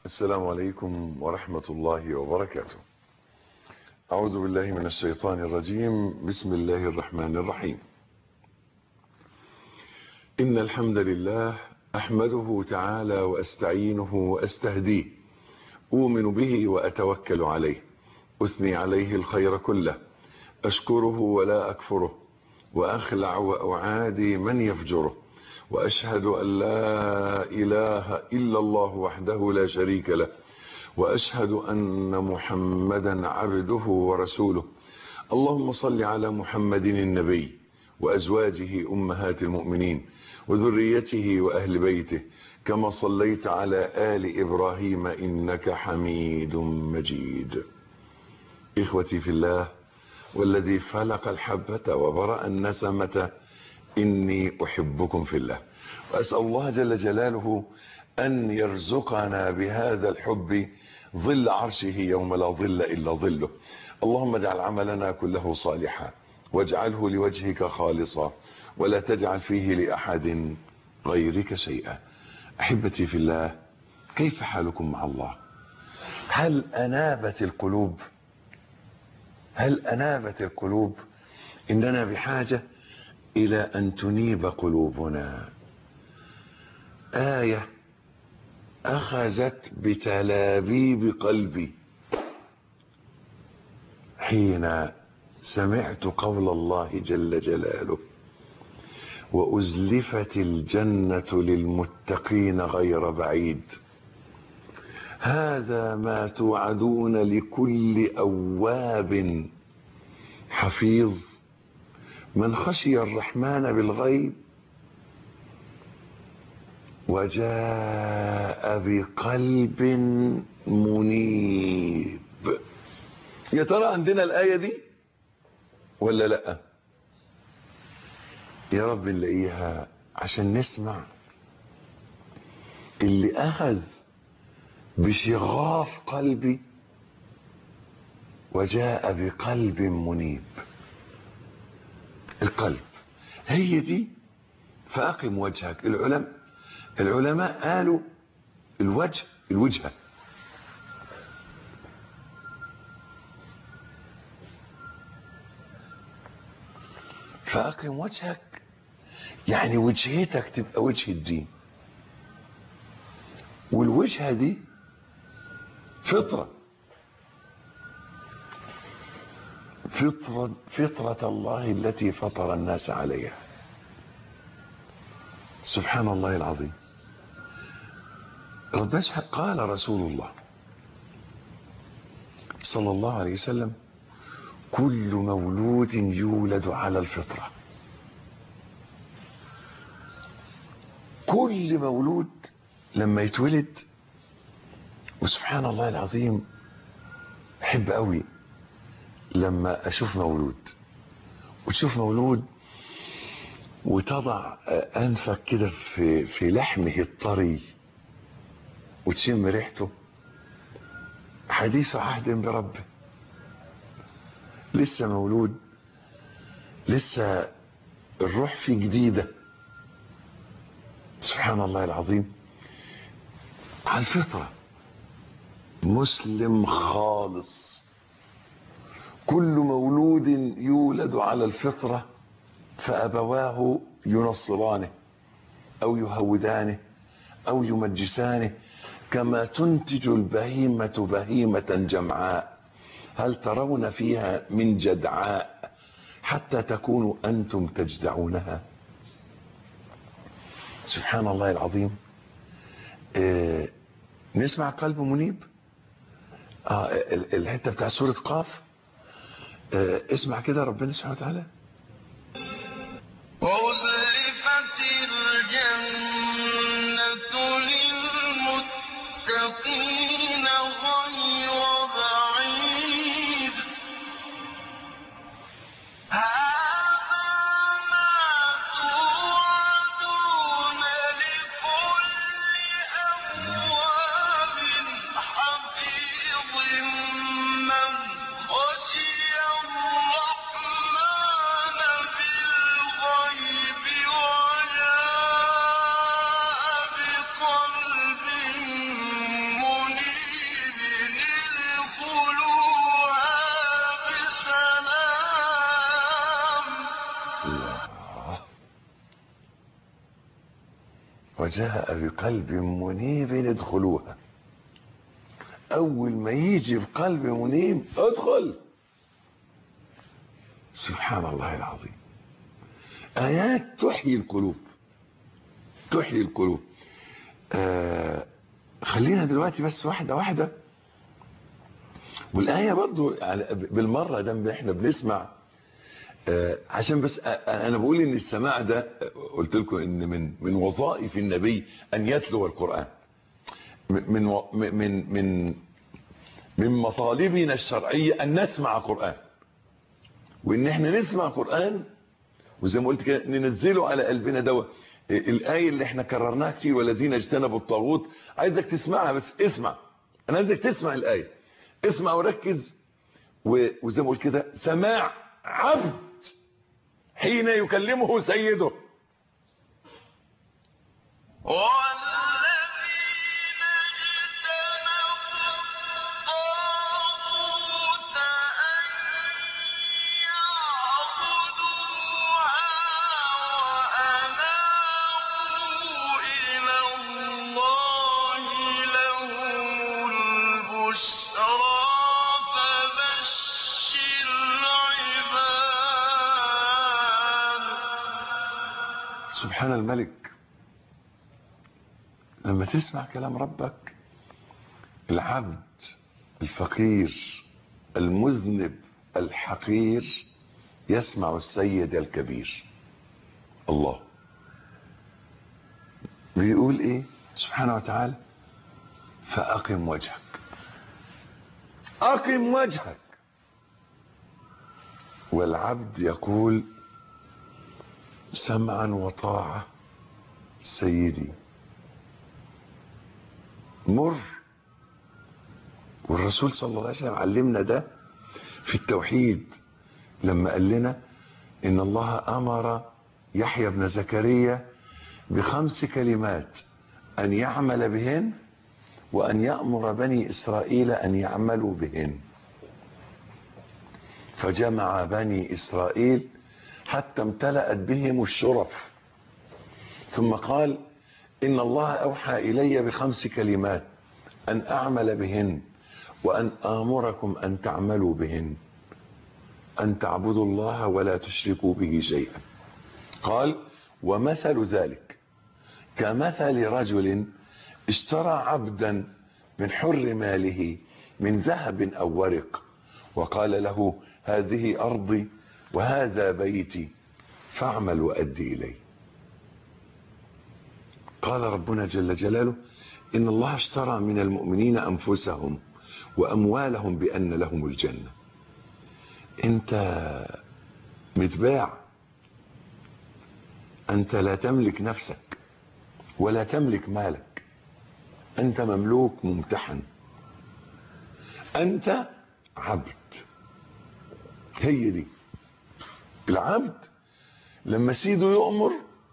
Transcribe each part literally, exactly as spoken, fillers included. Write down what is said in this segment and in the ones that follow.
السلام عليكم ورحمة الله وبركاته. أعوذ بالله من الشيطان الرجيم. بسم الله الرحمن الرحيم. إن الحمد لله أحمده تعالى وأستعينه وأستهديه، أؤمن به وأتوكل عليه، أثني عليه الخير كله، أشكره ولا أكفره، وأخلع وأعادي من يفجره، وأشهد أن لا إله إلا الله وحده لا شريك له، وأشهد أن محمدا عبده ورسوله. اللهم صل على محمد النبي وأزواجه أمهات المؤمنين وذريته وأهل بيته، كما صليت على آل إبراهيم إنك حميد مجيد. إخوتي في الله، والذي فلق الحبة وبرأ النسمة، إني أحبكم في الله، وأسأل الله جل جلاله أن يرزقنا بهذا الحب ظل عرشه يوم لا ظل إلا ظله. اللهم اجعل عملنا كله صالحا، واجعله لوجهك خالصا، ولا تجعل فيه لأحد غيرك شيئا. أحبتي في الله، كيف حالكم مع الله؟ هل أنابت القلوب؟ هل أنابت القلوب؟ إننا بحاجة إلى أن تنيب قلوبنا. آية أخذت بتلابيب قلبي حين سمعت قول الله جل جلاله: وأزلفت الجنة للمتقين غير بعيد، هذا ما توعدون لكل أواب حفيظ، من خشي الرحمن بالغيب وجاء بقلب منيب. يا ترى عندنا الآية دي ولا لا؟ يا رب نلاقيها عشان نسمع اللي أخذ بشغاف قلبي وجاء بقلب منيب. القلب هي دي. فأقم وجهك. العلماء العلماء قالوا الوجه الوجهة. فأقم وجهك يعني وجهتك تبقى وجه الدين، والوجهة دي فطرة فطرة فطرة الله التي فطر الناس عليها. سبحان الله العظيم. ربنا قال رسول الله صلى الله عليه وسلم: كل مولود يولد على الفطرة. كل مولود لما يتولد، وسبحان الله العظيم أحب قوي لما أشوف مولود، وتشوف مولود وتضع أنفك كده في, في لحمه الطري وتشم ريحته، حديث عهد بربه، لسه مولود، لسه الروح فيه جديدة. سبحان الله العظيم. على الفطرة، مسلم خالص. كل مولود يولد على الفطرة، فأبواه ينصرانه أو يهودانه أو يمجسانه، كما تنتج البهيمة بهيمة جمعاء، هل ترون فيها من جدعاء حتى تكونوا أنتم تجدعونها. سبحان الله العظيم. آه نسمع قلب منيب. آه الحتة بتاع سورة قاف. آه اسمع كده ربنا سبحانه وتعالى: وأزلفت الجنة للمتقين غير بعيد، هذا ما توعدون لكل أواب حفيظ، من خشي الرحمن بالغيب وجاء بقلب منيب. وجاء بقلب منيب ادخلوها. اول ما يجي بقلب منيب ادخل. سبحان الله العظيم. ايات تحيي القلوب، تحيي القلوب. آه خلينا دلوقتي بس واحدة واحدة. والآية برضو بالمرة ده احنا بنسمع، آه عشان بس آه انا بقول ان السماع ده، آه قلت لكم ان من من وظائف النبي ان يتلو القرآن. من من من من مطالبنا الشرعية ان نسمع قرآن، وان احنا نسمع قرآن وزي ما قلت كده ننزله على قلبنا دوا. الآية اللي احنا كررناها كتير، والذين اجتنبوا الطاغوت، عايزك تسمعها، بس اسمع، انا عايزك تسمع الآية، اسمع وركز. وزي ما قلت كده سماع عبد حين يكلمه سيده. سبحان الملك. لما تسمع كلام ربك، العبد الفقير المذنب الحقير يسمع السيد الكبير. الله بيقول ايه سبحانه وتعالى؟ فأقم وجهك، أقم وجهك. والعبد يقول سمعا وطاعة سيدي. مر. والرسول صلى الله عليه وسلم علمنا ده في التوحيد لما قال لنا إن الله أمر يحيى بن زكريا بخمس كلمات أن يعمل بهن وأن يأمر بني إسرائيل أن يعملوا بهن. فجمع بني إسرائيل حتى امتلأت بهم الشرف، ثم قال إن الله أوحى إلي بخمس كلمات أن أعمل بهن وأن آمركم أن تعملوا بهن: أن تعبدوا الله ولا تشركوا به شيئا. قال ومثل ذلك كمثل رجل اشترى عبدا من حر ماله من ذهب أو ورق، وقال له هذه أرضي وهذا بيتي فاعمل وأدي إلي. قال ربنا جل جلاله إن الله اشترى من المؤمنين أنفسهم وأموالهم بأن لهم الجنة. أنت متباع، أنت لا تملك نفسك ولا تملك مالك، أنت مملوك ممتحن، أنت عبد. هي دي العبد. لما سيده يؤمر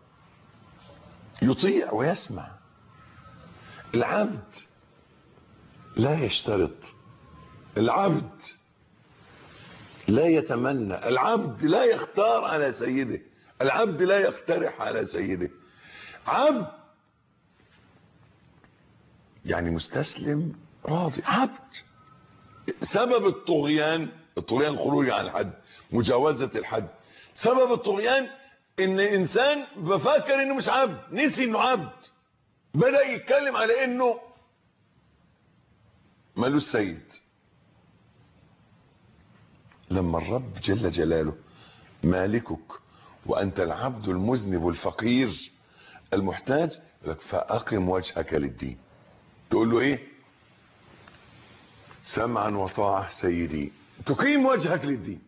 يطيع ويسمع. العبد لا يشترط، العبد لا يتمنى، العبد لا يختار على سيده، العبد لا يقترح على سيده. عبد يعني مستسلم راضي. عبد. سبب الطغيان، الطغيان الخروج عن الحد، مجاوزة الحد. سبب الطغيان ان انسان بفكر انه مش عبد، نسي انه عبد، بدأ يتكلم على انه مالوش سيد. لما الرب جل جلاله مالكك وانت العبد المذنب الفقير المحتاج، لك فأقم وجهك للدين. تقول له ايه؟ سمعا وطاعة سيدي. تقيم وجهك للدين.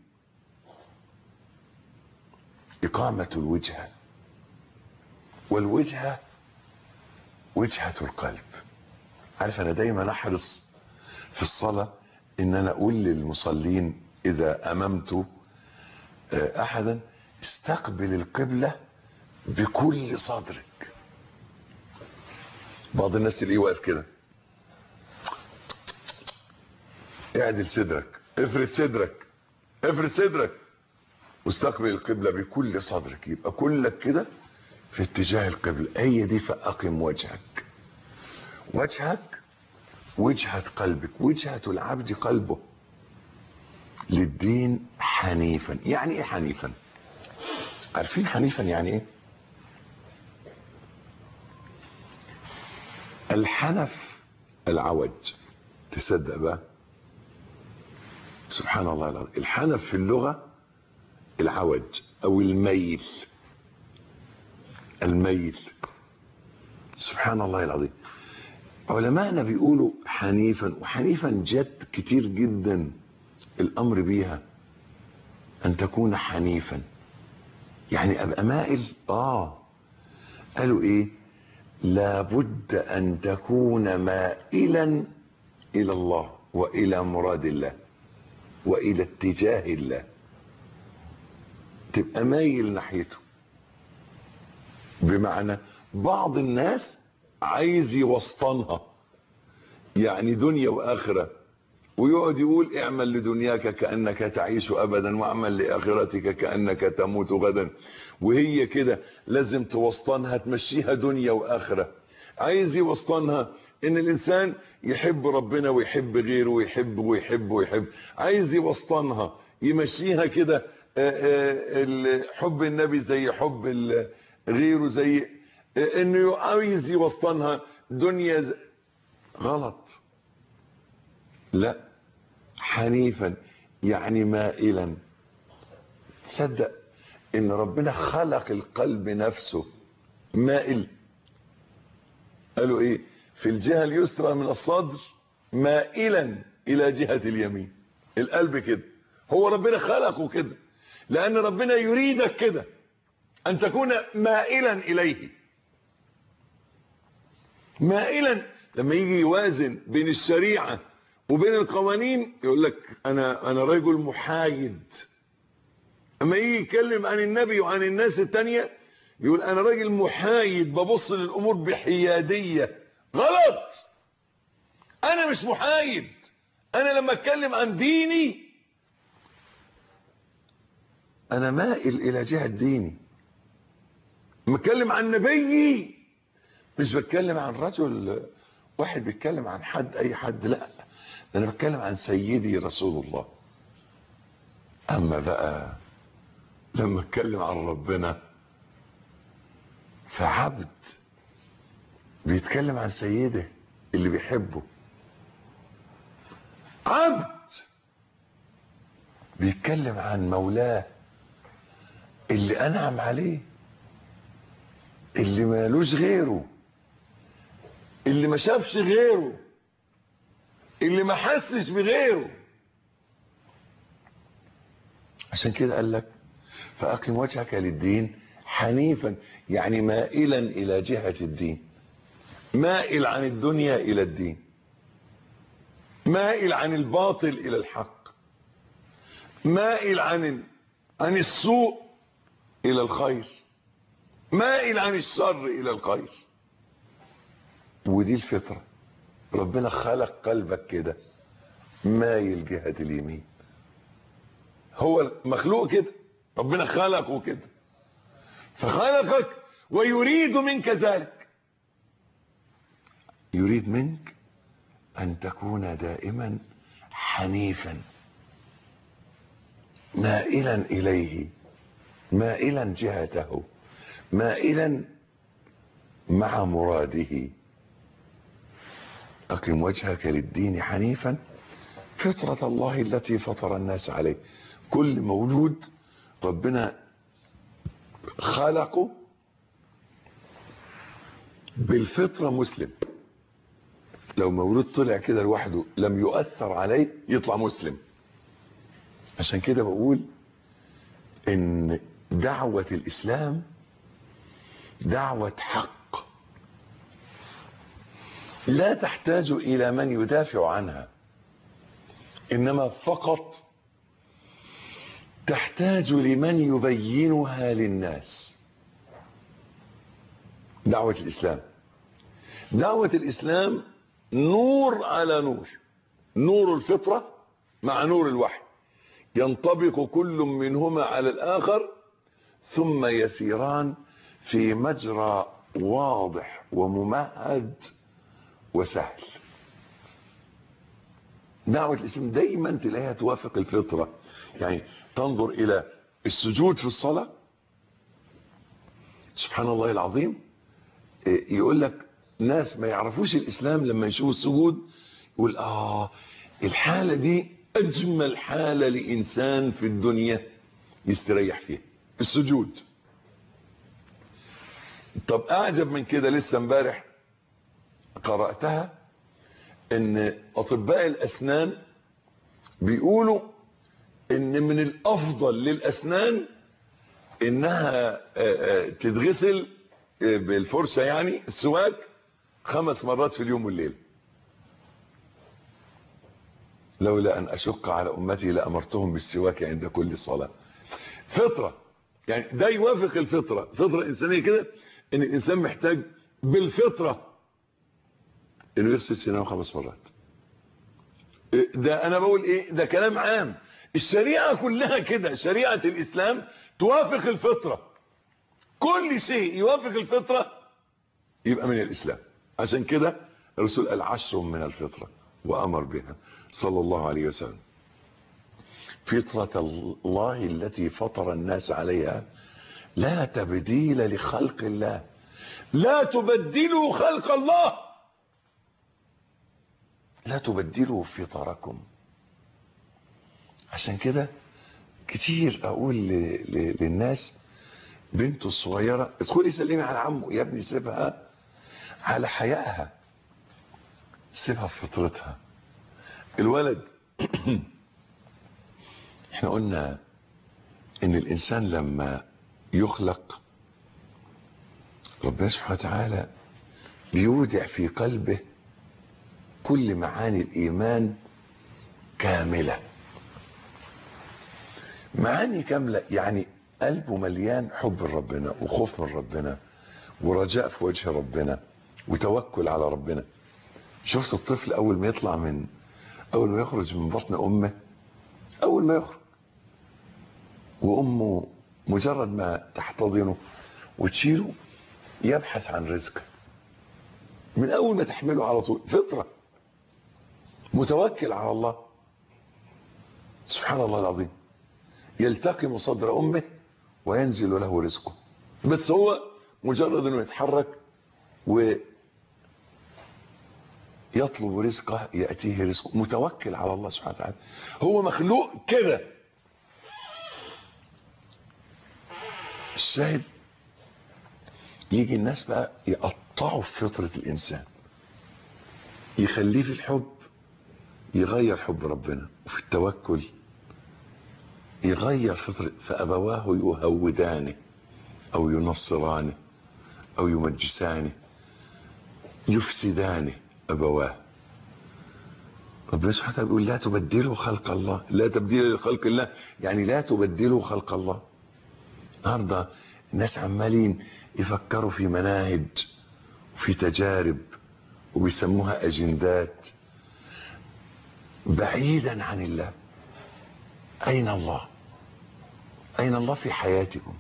إقامة الوجهة، والوجهة وجهة القلب. عارف أنا دايما أحرص في الصلاة إن أنا أقول للمصلين إذا أممت أحدا استقبل القبلة بكل صدرك. بعض الناس تلاقيه واقف كده، اعدل صدرك، افرد صدرك، افرد صدرك، واستقبل القبلة بكل صدرك. يبقى كلك كده في اتجاه القبلة. هي دي فأقم وجهك. وجهك وجهة قلبك، وجهة العبد قلبه للدين حنيفا. يعني ايه حنيفا؟ عارفين حنيفا يعني ايه؟ الحنف العوج. تصدق بقى سبحان الله العظيم، الحنف في اللغة العوج او الميل. الميل سبحان الله العظيم. علماءنا بيقولوا حنيفا، وحنيفا جت كتير جدا الامر بيها ان تكون حنيفا، يعني ابقى مائل. اه قالوا ايه؟ لابد ان تكون مائلا الى الله والى مراد الله والى اتجاه الله، تبقى مايل ناحيته. بمعنى بعض الناس عايز يوسطنها، يعني دنيا واخره، ويقعد يقول اعمل لدنياك كأنك تعيش ابدا واعمل لاخرتك كأنك تموت غدا، وهي كده لازم توسطنها تمشيها دنيا واخره. عايز يوسطنها ان الانسان يحب ربنا ويحب غيره ويحب ويحب ويحب. عايز يوسطنها يمشيها كده حب النبي زي حب غيره، زي انه عايز يوسطنها دنيا زي... غلط. لا، حنيفا يعني مائلا. تصدق ان ربنا خلق القلب نفسه مائل؟ قالوا ايه؟ في الجهة اليسرى من الصدر مائلا الى جهة اليمين. القلب كده، هو ربنا خلقه كده لان ربنا يريدك كده ان تكون مائلا اليه. مائلا لما يجي يوازن بين الشريعة وبين القوانين يقول لك انا انا رجل محايد. اما يجي يتكلم عن النبي وعن الناس التانية يقول انا راجل محايد ببص للامور بحيادية. غلط، انا مش محايد. انا لما اتكلم عن ديني انا مائل الى جهة ديني. لما اتكلم عن نبيي مش بتكلم عن رجل واحد بيتكلم عن حد اي حد، لا، انا بتكلم عن سيدي رسول الله. اما بقى لما اتكلم عن ربنا فعبد بيتكلم عن سيده اللي بيحبه. عبد بيتكلم عن مولاه اللي انعم عليه، اللي مالوش غيره، اللي ما شافش غيره، اللي ما حسش بغيره. عشان كده قال لك فأقم وجهك للدين حنيفا، يعني مائلا إلى جهة الدين، مائل عن الدنيا إلى الدين، مائل عن الباطل إلى الحق، مائل عن عن السوء إلى الخير، مائل عن الشر إلى الخير. ودي الفطرة. ربنا خلق قلبك كده مايل جهة اليمين. هو مخلوق كده، ربنا خلقه كده، فخلقك ويريد منك ذلك. يريد منك أن تكون دائما حنيفا مائلا إليه، مائلا جهته، مائلا مع مراده. أقم وجهك للدين حنيفا فطرة الله التي فطر الناس عليه. كل مولود ربنا خلقه بالفطرة مسلم. لو مولود طلع كده لوحده لم يؤثر عليه يطلع مسلم. عشان كده بقول ان دعوة الاسلام دعوة حق، لا تحتاج الى من يدافع عنها، انما فقط تحتاج لمن يبينها للناس. دعوة الاسلام دعوة الاسلام نور على نور، نور الفطرة مع نور الوحي، ينطبق كل منهما على الآخر ثم يسيران في مجرى واضح وممهد وسهل. دعوة الإسلام دايما تلاقيها توافق الفطرة. يعني تنظر إلى السجود في الصلاة، سبحان الله العظيم، يقول لك ناس ما يعرفوش الإسلام لما يشوفوا السجود يقول آه الحالة دي أجمل حالة لإنسان في الدنيا يستريح فيها، السجود. طب أعجب من كده، لسه امبارح قرأتها ان اطباء الاسنان بيقولوا ان من الافضل للاسنان انها تتغسل بالفرشة، يعني السواك خمس مرات في اليوم والليل. لولا ان اشق على امتي لامرتهم بالسواك عند كل صلاة. فطرة، يعني ده يوافق الفطرة، فطرة انسانية كده، ان الانسان محتاج بالفطرة انه يغسل سنانه خمس مرات. ده انا بقول ايه، ده كلام عام، الشريعة كلها كده، شريعة الاسلام توافق الفطرة، كل شيء يوافق الفطرة يبقى من الاسلام. عشان كده الرسول قال عشر من الفطرة وامر بها صلى الله عليه وسلم. فطرة الله التي فطر الناس عليها لا تبديل لخلق الله، لا تبدلوا خلق الله، لا تبدلوا فطركم. عشان كده كتير اقول للناس، بنته الصغيرة ادخلي سلمي على عمه، يا ابني سيبها على حيائها، سيبها في فطرتها. الولد احنا قلنا ان الانسان لما يخلق ربنا سبحانه وتعالى بيودع في قلبه كل معاني الايمان كاملة، معاني كاملة، يعني قلبه مليان حب ربنا وخوف من ربنا ورجاء في وجه ربنا وتوكل على ربنا. شفت الطفل اول ما يطلع من اول ما يخرج من بطن امه، اول ما يخرج وامه مجرد ما تحتضنه وتشيله يبحث عن رزقه، من اول ما تحمله على طول، فطرة، متوكل على الله. سبحان الله العظيم، يلتقم صدر امه وينزل له رزقه، بس هو مجرد انه يتحرك ويطلب رزقه يأتيه رزقه، متوكل على الله سبحانه وتعالى. هو مخلوق كده. الشاهد يجي الناس بقى يقطعوا في فطرة الانسان، يخليه في الحب يغير حب ربنا، وفي التوكل يغير فطرة، فأبواه يهودانه أو ينصرانه أو يمجسانه، يفسدانه أبواه. ربنا سبحانه وتعالى بيقول لا تبدلوا خلق الله، لا تبديل لخلق الله، يعني لا تبدلوا خلق الله. النهارده الناس عمالين يفكروا في مناهج وفي تجارب وبيسموها أجندات بعيدا عن الله. أين الله؟ أين الله في حياتكم؟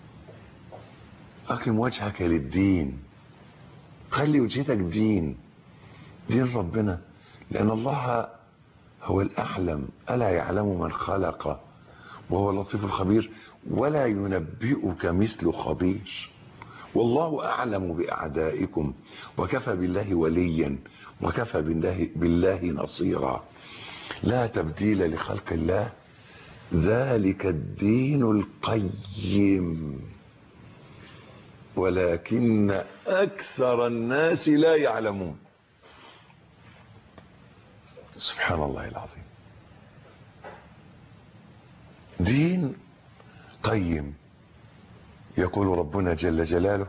أقم وجهك للدين، خلي وجهتك دين، دين ربنا، لأن الله هو الأعلم، ألا يعلم من خلق وهو اللطيف الخبير، ولا ينبئك مثل خبير. والله أعلم بأعدائكم وكفى بالله وليا وكفى بالله, بالله نصيرا. لا تبديل لخلق الله، ذلك الدين القيم ولكن أكثر الناس لا يعلمون. سبحان الله العظيم، دين قيم. يقول ربنا جل جلاله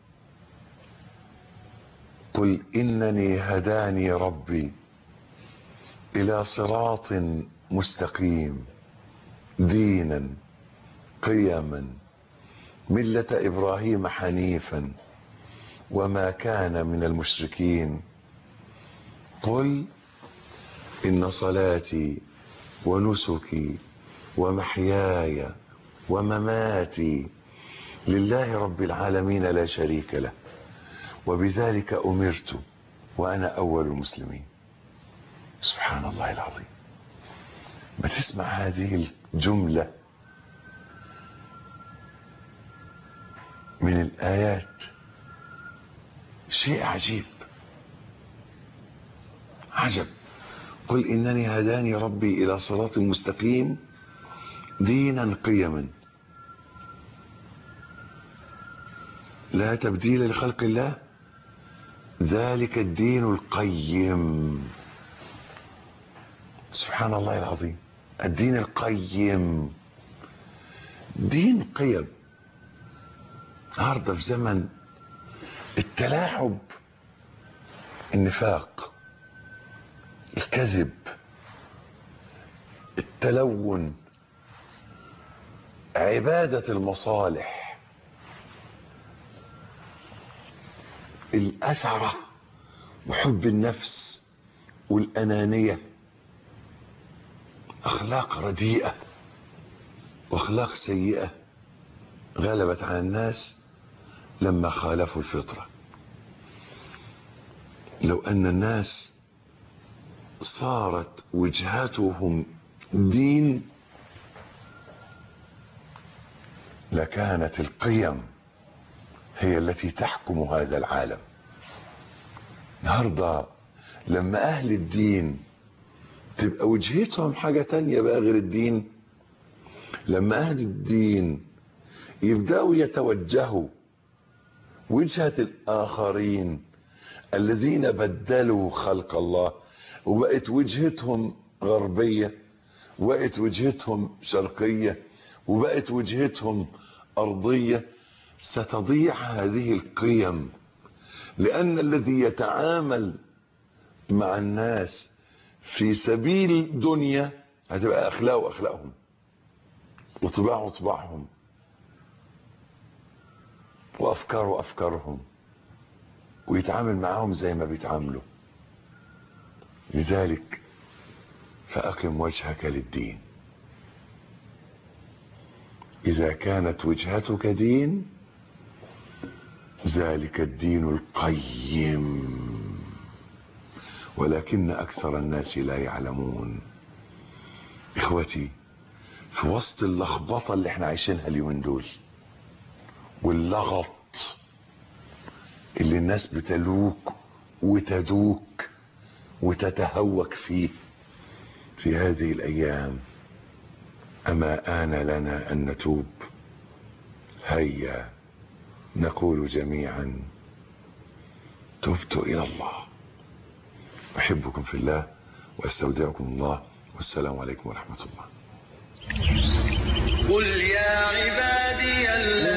قل إنني هداني ربي إلى صراط مستقيم دينا قيما ملة إبراهيم حنيفا وما كان من المشركين قل إن صلاتي ونسكي ومحياي ومماتي لله رب العالمين لا شريك له، وبذلك أمرت وأنا أول المسلمين. سبحان الله العظيم. ما تسمع هذه الجملة من الآيات شيء عجيب عجب. قل إنني هداني ربي إلى صراط مستقيم دينا قيما لا تبديل لخلق الله ذلك الدين القيم. سبحان الله العظيم. الدين القيم دين قيم. النهارده في زمن التلاعب، النفاق، الكذب، التلون، عبادة المصالح، الأسرة وحب النفس والأنانية، أخلاق رديئة وأخلاق سيئة غلبت على الناس لما خالفوا الفطرة. لو أن الناس صارت وجهتهم دين لكانت القيم هي التي تحكم هذا العالم. النهارده لما أهل الدين تبقى وجهتهم حاجة تانية بقى غير الدين، لما أهل الدين يبدأوا يتوجهوا وجهة الآخرين الذين بدلوا خلق الله وبقت وجهتهم غربية وبقت وجهتهم شرقية وبقت وجهتهم أرضية، ستضيع هذه القيم. لأن الذي يتعامل مع الناس في سبيل دنيا هتبقى أخلاقه أخلاقهم وطباعه طباعهم وأفكاره أفكارهم، ويتعامل معهم زي ما بيتعاملوا. لذلك فأقم وجهك للدين. إذا كانت وجهتك دين ذلك الدين القيم، ولكن أكثر الناس لا يعلمون. إخوتي، في وسط اللخبطة اللي احنا عايشينها اليومين دول واللغط اللي الناس بتلوك وتدوك وتتهوك فيه في هذه الأيام، أما آن لنا أن نتوب؟ هيا نقول جميعا تبت إلى الله. أحبكم في الله وأستودعكم الله، والسلام عليكم ورحمة الله. قل يا عبادي